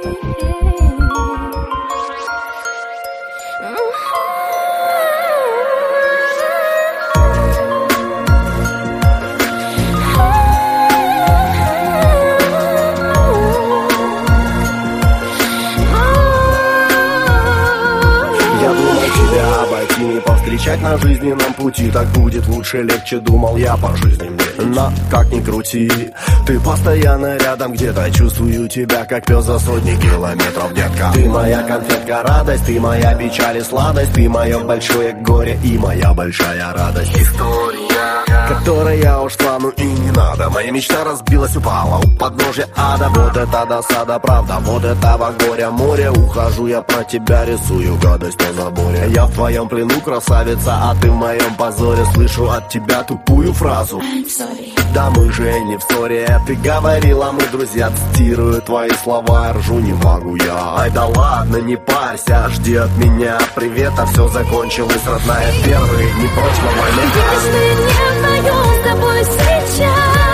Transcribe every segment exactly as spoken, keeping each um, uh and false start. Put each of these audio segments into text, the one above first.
Не повстречать на жизненном пути, так будет лучше, легче, думал я по жизни мне. Но как ни крути, ты постоянно рядом где-то, чувствую тебя, как пес за сотни километров, детка. Ты моя конфетка, радость, ты моя печаль и сладость, ты мое большое горе и моя большая радость. История, которая ушла, ну и не надо. Моя мечта разбилась, упала у подножия ада. Вот это досада, правда, вот этого горя море. Ухожу я про тебя, рисую гадость на заборе. Я в твоем плену, красавица, а ты в моем позоре. Слышу от тебя тупую фразу: да мы же не в ссоре. Ты говорила, мы друзья, цитирую твои слова. Ржу не могу я. Ай да ладно, не парься, жди от меня привета. Все закончилось, родная, первый, не прочь момент. С тобой сейчас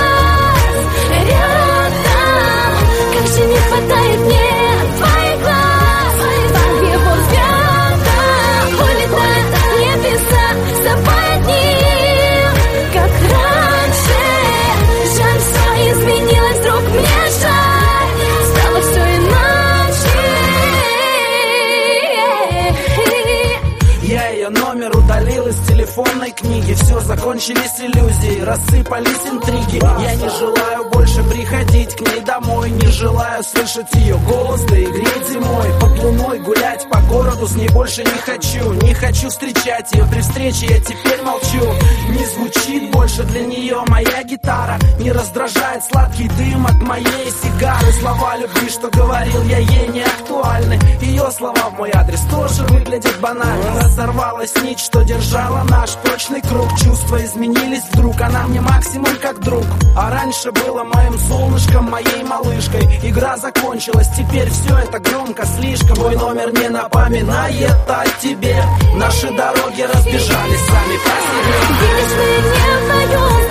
рядом, как же не хватает мне твоих глаз, по его взглядам улетают небеса, с тобой одним, как раньше. Жаль, все изменилось, вдруг мне жаль, стало все иначе. Я ее номер удалил из телефонной книги. Все, закончились иллюзии, рассыпались интриги. Я не желаю больше приходить к ней домой, не желаю слышать ее голос, да и греть зимой. Под луной гулять по городу с ней больше не хочу. Не хочу встречать ее, при встрече я теперь молчу. Не звучит больше для нее моя гитара, не раздражает сладкий дым от моей сигары. Слова любви, что говорил я ей, не актуальны. Ее слова в мой адрес тоже выглядят банально. Разорвалась нить, что держала наш прочный круг. Чувства изменились вдруг, она мне максимум как друг. А раньше было моим солнышком, моей малышкой. Игра закончилась, теперь все это громко слишком. Твой номер не напоминает о тебе. Наши дороги разбежались сами по себе. Видишь, мы не вдвоем.